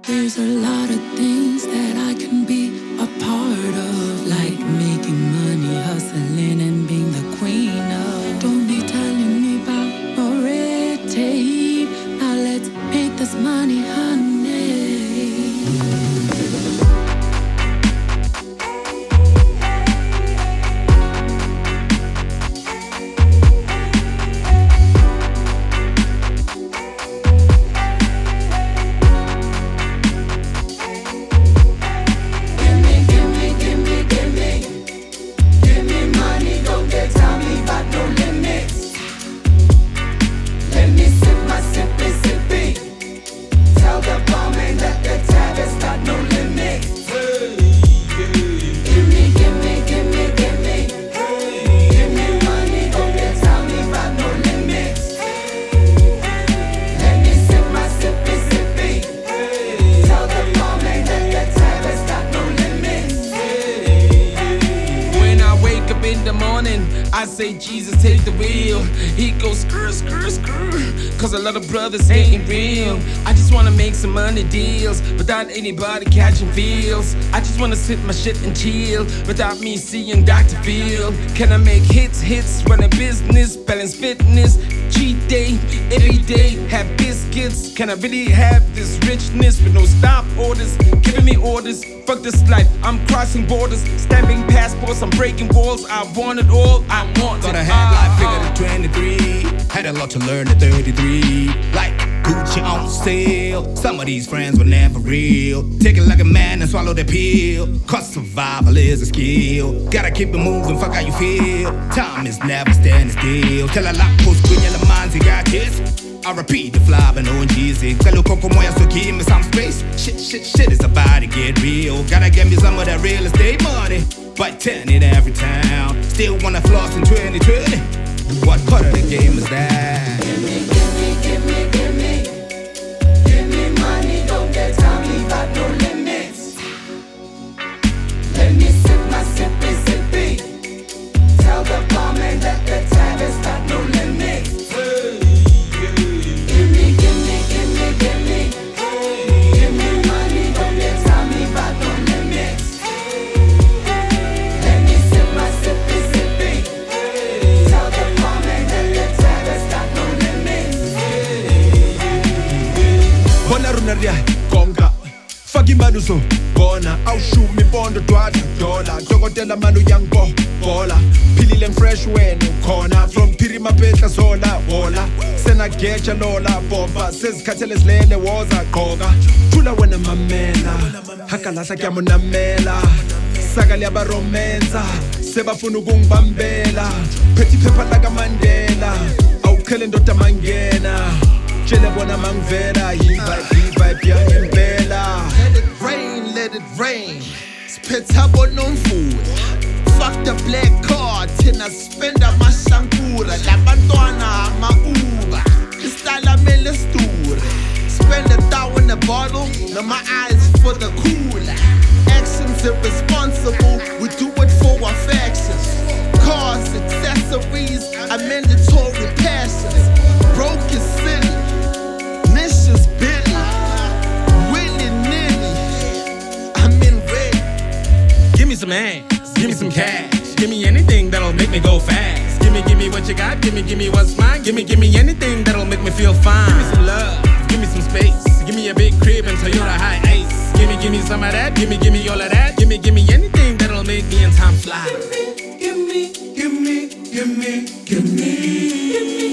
There's a lot of things that I can be a part of, like making money, hustling, and being the queen of. Don't be telling me about no red tape. Now let's make this money, honey. I say, Jesus, take the wheel. He goes, screw, screw, screw. Cause a lot of brothers ain't real. I just wanna make some money deals without anybody catching feels. I just wanna sit my shit and chill without me seeing Dr. Phil. Can I make hits, run a business, balance fitness, cheat day, every day, have biscuits? Can I really have this richness with no stop orders, giving me orders? Fuck this life, I'm crossing borders, stamping passports, I'm breaking walls. I want it all, I want Thought it I had life figured at 23, had a lot to learn at 33. Like Gucci on sale, some of these friends were never real. Take it like a man and swallow the pill, cause survival is a skill. Gotta keep it moving, fuck how you feel. Time is never standing still. Tell a lot post kwenye la manzi got kids. I repeat the fly but no cheesy. Kaluko como ya so give me some space. Shit is about to get real. Gotta get me some of that real estate money. But 10 in every town. Still wanna floss in 2020. What part of the game is that? Give me money, don't get time, leave out no limits. Let me sip my sippy. Tell the barman that the tab has got no limits. Give me money, don't get time, leave out no limits. Let me sip my sippy. Tell the barman that the tab has got no limits. Bona runaria konga Faki manuso bona Aushumi bondo dwada dola Dokotela manu yang bola Pilile fresh when ukona From piri mapetla zola wola Sena gecha lola bomba Sezikhathele silele woza qoga Thula wena mamela Hakalahla kyamunamela Saka liyabaromenza Sebafuna ukungibambela Phethi phepha laka Mandela Awukhele ndoda mangena Tshele bona mangivela Yi-vibe yangempela. Let it rain Siphetha bonomvula Fuck the black card Thina spenda amashankura Labantwana ama-Uber Istala mele sture Spend a thou in a bottle Now my eyes for the cooler Actions irresponsible We do it for our factions Cars, accessories Are mandatory passions Broke is silly Missions Billy willy-nilly I'm in red. Give me some hands, give me some cash. Give me anything that'll make me go fast. Give me what you got, give me what's mine. Give me anything that'll make me feel fine. Give me some love, give me some space. Give me a big crib and Toyota high ace. Give me some of that, give me all of that. Give me anything that'll make me and time fly. Give me